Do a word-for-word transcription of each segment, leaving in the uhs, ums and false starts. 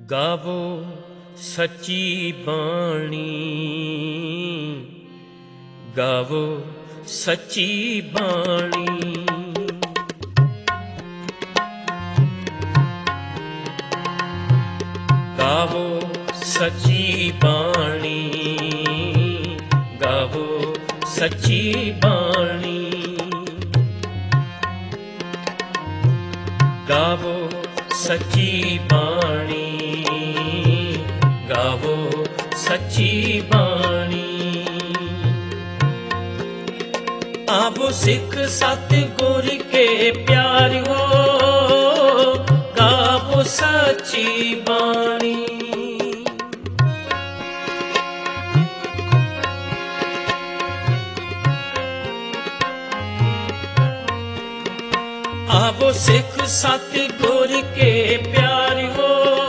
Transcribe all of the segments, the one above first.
गावो सच्ची बाणी, गावो सच्ची बाणी। गावो सच्ची बाणी, गावो सच्ची बाणी। गावो सच्ची बाणी, गावो सच्ची बाणी। आवो सिख सतगुर के प्यारियो, गावो सच्ची बाणी। आवो सिख सतगुर के प्यारियो,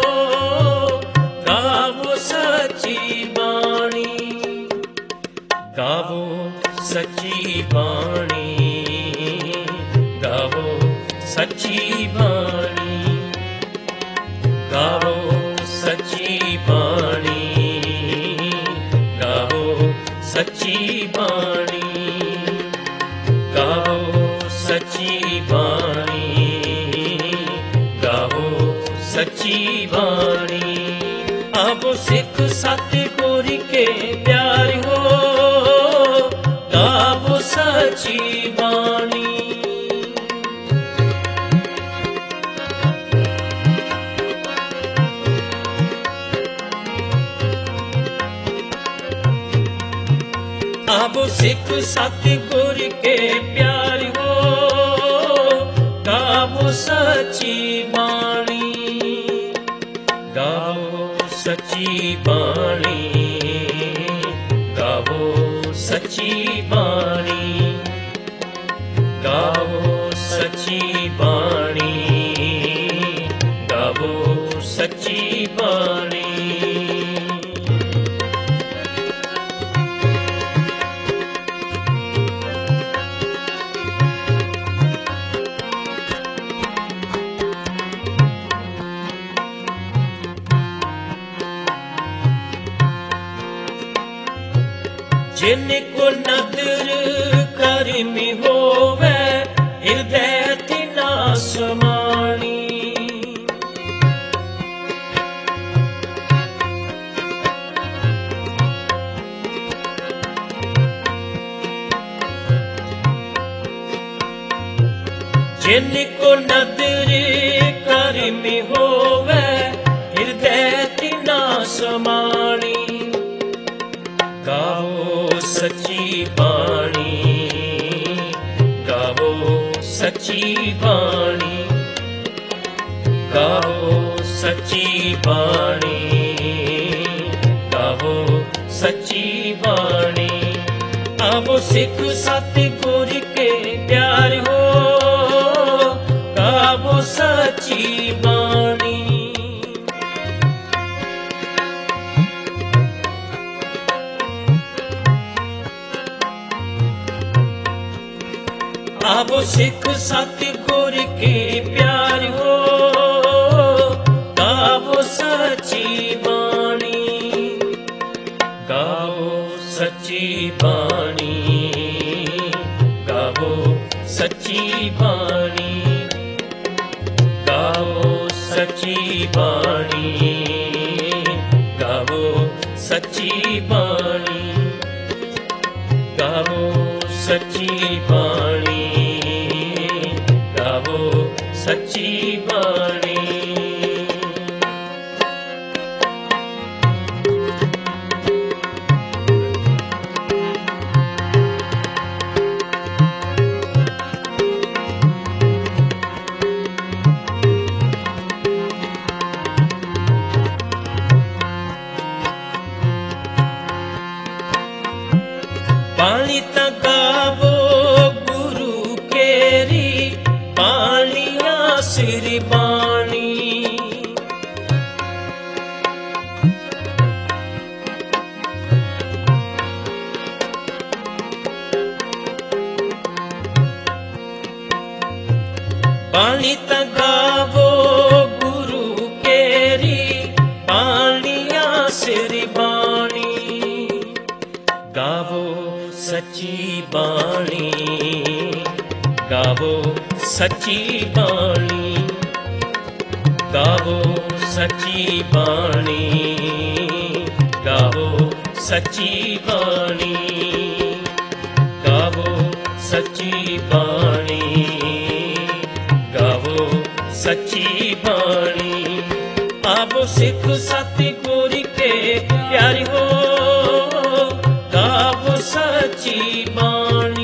गावो सच्ची बाणी। गावो सच्ची बाणी, गावो सच्ची बाणी। गावो सच्ची बाणी, गावो सच्ची बाणी। गावो सच्ची बाणी, गावो सच्ची बाणी। आवो सिख सतगुर के प्यारियो, गावो सच्ची बाणी। आवो सिख सतगुर के प्यारियो, गावो सच्ची बाणी। गावो सच्ची बाणी, गावो सच्ची बाणी। गावो सच्ची बाणी, गावो सच्ची बाणी। जिनको नदर करमी होवे, हृदय तिना समाणी। जिनको नदर करमी होवे, हृदय तिना समाणी। गावो सच्ची बाणी, गावो सच्ची बाणी। गावो सच्ची बाणी, गावो सच्ची बाणी। आवो सिख सतगुर के प्यारियो, गावो सच्ची बाणी। आवो सिख सतगुर के प्यारियो, गावो सच्ची बाणी। गावो सच्ची बाणी, गावो सच्ची बाणी। गावो सच्ची बाणी, गावो सच्ची बाणी। गावो सच्ची बाणी, गावो सच्ची बाणी। बाणी त गावो गुरु केरी, बाणिया सिर बाणी। बाणी त गावो गुरु केरी, सच्ची बाणी, गावो सच्ची बाणी, गावो सच्ची बाणी, गावो सच्ची बाणी, गावो सच्ची बाणी। आवो सिख सतगुर के प्यारी हो, गावो सच्ची बाणी।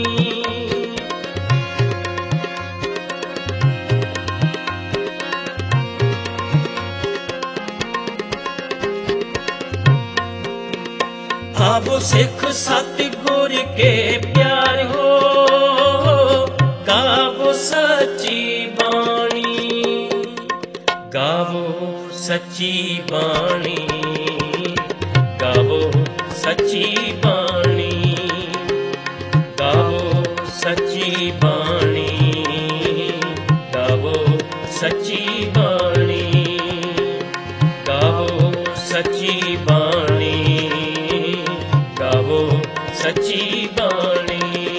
आवो सिख सतगुर के प्यार हो, गावो सच्ची बाणी, गावो सच्ची बाणी, गावो सच्ची बाणी, गावो सच्ची बाणी, गावो सच्ची बाणी, गावो सच्ची बाणी, गावो सच्ची बाणी।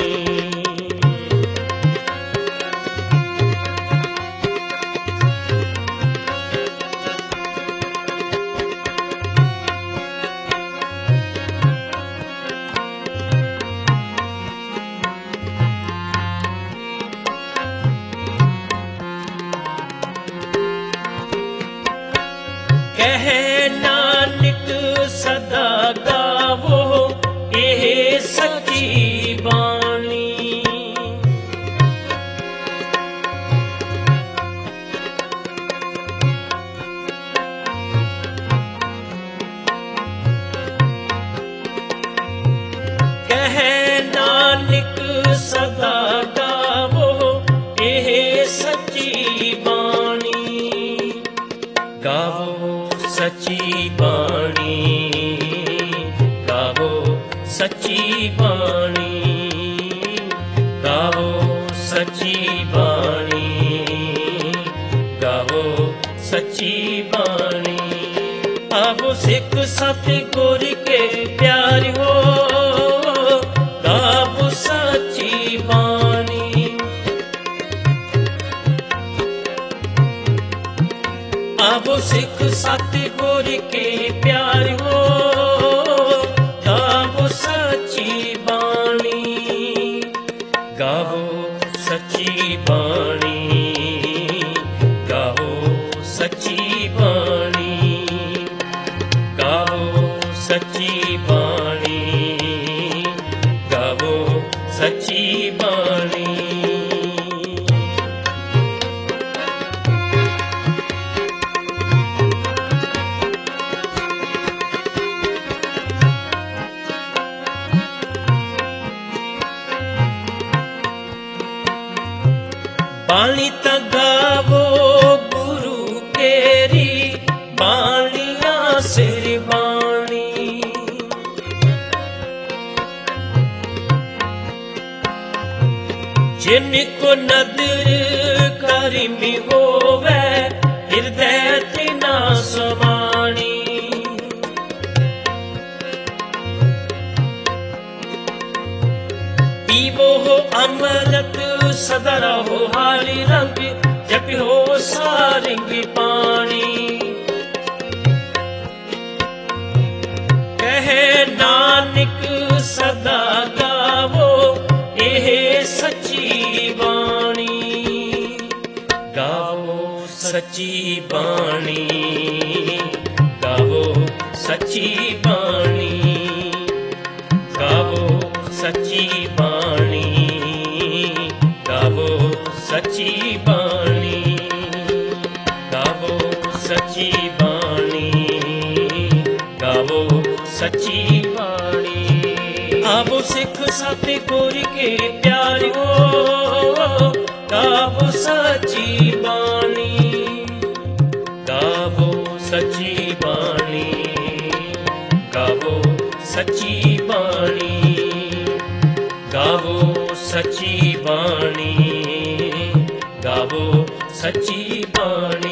कहे नानक सदा गावो एह सच्ची बाणी, कहे नानक सदा गावो एह सच्ची बाणी, गावो सच्ची बाणी, गावो सच्ची बाणी, गावो सच्ची बाणी, गावो सच्ची बाणी। आवो सिख सतगुर के प्यार हो, गावो सच्ची बाणी। आवो सिख सतगुर के प्यार हो, गावो सच्ची बाणी, गावो सच्ची बाणी, गावो सच्ची बाणी, गावो सच्ची बाणी, गावो सच्ची बाणी। बाणी त गावो गुरु केरी, बाणिया सिर बाणी, जिनको नदर करीमी होवे, हृदय तिना समाणी। पीवो हो अमृत सदा रहो हारी रंग, जपियो सारंग पानी। कहे नानक सदा गावो एह सच्ची बाणी, गावो सच्ची बाणी, गावो सच्ची बाणी, गावो सच्ची बाणी, गावो सच्ची बाणी, गावो सच्ची बाणी, गावो सच्ची बाणी। आवो सिख सतगुर के प्यार हो, गावो सच्ची बाणी, गावो सच्ची बाणी, गावो सच्ची बाणी, गावो सच्ची बाणी, गावो सच्ची बाणी।